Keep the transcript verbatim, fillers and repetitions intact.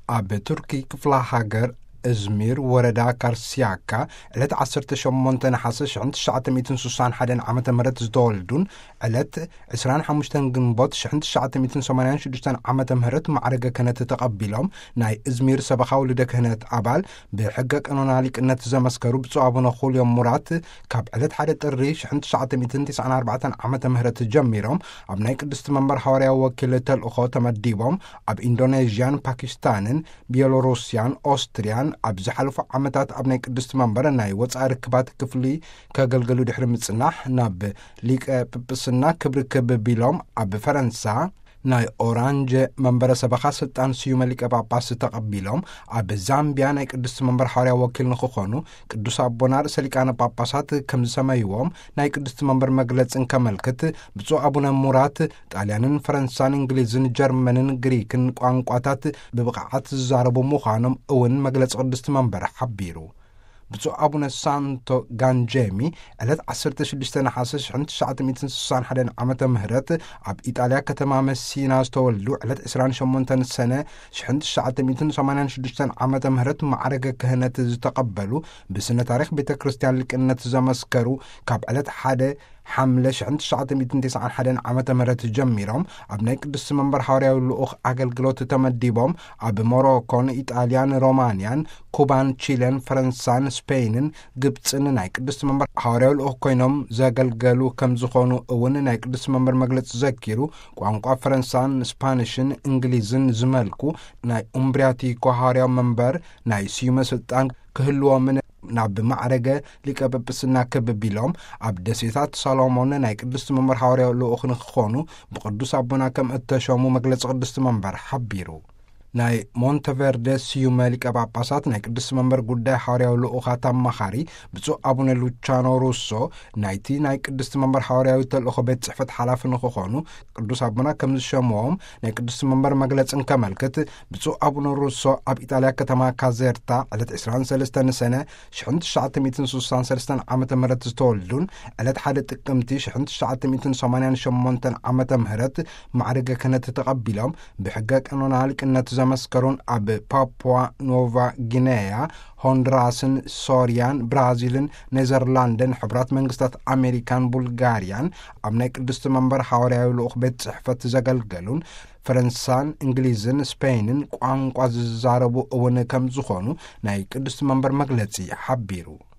ኣብ ቱርኪ ክፍለ ሃገር እዝሚር ወረዳ ካርሲያካ ዕለት ዓሰርተ ሸሞንተ ነሓሰ ሽሕን ትሽዓተ ሚእትን ስሳን ሓደን ዓመተ ምህረት ዝተወልዱን ዕለት ዕስራን ሓሙሽተን ግንቦት ሽሕን ትሽዓተ ሚእትን ሰማንያን ሽዱሽተን ዓመተ ምህረት ማዕረገ ክህነት ተቐቢሎም ናይ እዝሚር ሰበኻ ውልደ ክህነት ኣባል ብሕገ ቀኖና ሊቅነት ዘመስከሩ ብፁዕ ኣቡነ ኹልዮም ሙራት ካብ ዕለት ሓደ ጥሪ ሽሕን ትሽዓተ ሚእትን ትስዓን ኣርባዕተን ዓመተ ምህረት ጀሚሮም ኣብ ናይ ቅድስቲ መንበር ሐዋርያዊ ወኪል ተልእኾ ተመዲቦም ኣብ ኢንዶኔዥያን ፓኪስታንን ቤሎሩስያን ኦስትሪያን ኣብ ዝሓለፉ ዓመታት ኣብ ናይ ቅድስቲ መንበር ናይ ወፃኢ ርክባት ክፍሊ ከገልገሉ ድሕሪ ምጽናሕ ናብ ሊቀ ጵጵስና ክብሪ ከቢሎም ኣብ ፈረንሳ ናይ ኦራንጀ መንበረ ሰበኻ ስልጣን ስዩመ ሊቀ ጳጳስ ተቐቢሎም ኣብ ዛምቢያ ናይ ቅድስቲ መንበር ሐዋርያ ወኪል ንክኾኑ ቅዱስ አቦና ርእሰ ሊቃነ ጳጳሳት ከም ዝሰመይዎም ናይ ቅድስቲ መንበር መግለጽን ከመልክት ብፁዕ አቡነ ሙራት ጣልያንን ፈረንሳን እንግሊዝን ጀርመንን ግሪክን ቋንቋታት ብብቕዓት ዝዛረቡ ምዃኖም እውን መግለጽ ቅድስቲ መንበር ሓቢሩ። ብፁዕ አቡነ ሳንቶ ጋንጄሚ ዕለት ዓሰርተ ሽዱሽተ ነሓሰ ሽሕን ትሽዓተ ሚእትን ስሳን ሓደን ዓመተ ምህረት ኣብ ኢጣልያ ከተማ መሲና ዝተወልዱ ዕለት ዕስራን ሸሞንተ ሰነ ሽሕን ትሽዓተ ሚእትን ሰማንያን ሽዱሽተን ዓመተ ምህረት ማዕረገ ክህነት ዝተቐበሉ ብስነ ታሪክ ቤተ ክርስቲያን ሊቅነት ዘመስከሩ ካብ ዕለት ሓደ ሓምለ ሽሕን ትሽዓተ ሚእትን ትስዓን ሓደን ዓመተ ምህረት ጀሚሮም ኣብ ናይ ቅድስቲ መንበር ሐዋርያዊ ልኡኽ ኣገልግሎት ተመዲቦም ኣብ ሞሮኮን ኢጣልያን ሮማንያን ኩባን ቺለን ፈረንሳን ስፔንን ግብፅን ናይ ቅድስቲ መንበር ሐዋርያዊ ልኡኽ ኮይኖም ዘገልገሉ ከም ዝኾኑ እውን ናይ ቅድስቲ መንበር መግለጽ ዘኪሩ ቋንቋ ፈረንሳን ስፓኒሽን እንግሊዝን ዝመልኩ ናይ ኡምብሪያቲኮ ሐዋርያዊ መንበር ናይ ስዩመ ስልጣን ክህልዎምን ናብ ማዕረገ ሊቀ ጵጵስና ከቢሎም ኣብ ደሴታት ሰሎሞን ናይ ቅድስቲ መንበር ሐዋርያዊ ልኡኽ ንክኾኑ ብቅዱስ አቦና ከም እተሾሙ መግለጽ ቅድስቲ መንበር ሓቢሩ። ናይ ሞንተቨርደ ስዩመ ሊቀ ጳጳሳት ናይ ቅድስቲ መንበር ጉዳይ ሐዋርያዊ ልኡኻት ኣማኻሪ ብፁዕ አቡነ ሉቻኖ ሩሶ ናይቲ ናይ ቅድስቲ መንበር ሐዋርያዊ ተልእኾ ቤት ጽሕፈት ሓላፊ ንክኾኑ ቅዱስ አቦና ከም ዝሸምዎም ናይ ቅድስቲ መንበር መግለጽን ከመልክት ብፁዕ አቡነ ሩሶ ኣብ ኢጣልያ ከተማ ካዜርታ ዕለት ዕስራን ሰለስተ ሰነ ሽሕን ትሽዓተ ሚእትን ስሳን ሰለስተን ዓመተ ምህረት ዝተወልዱን ዕለት ሓደ ጥቅምቲ ሽሕን ትሽዓተ ሚእትን ሰማንያን ሸሞንተን ዓመተ ምህረት ማዕረገ ክህነት ተቐቢሎም ብሕገ ቀኖና ሊቅነት ዘመስከሩን ኣብ ፓፑዋ ኖቫ ጊኔያ ሆንዱራስን ሶርያን ብራዚልን ኔዘርላንድን ሕብራት መንግስታት አሜሪካን ቡልጋርያን ኣብ ናይ ቅድስቲ መንበር ሐዋርያዊ ልኡኽ ቤት ጽሕፈት ዘገልገሉን ፈረንሳን እንግሊዝን ስፔንን ቋንቋ ዝዛረቡ እውን ከም ዝኾኑ ናይ ቅድስቲ መንበር መግለጺ ሓቢሩ።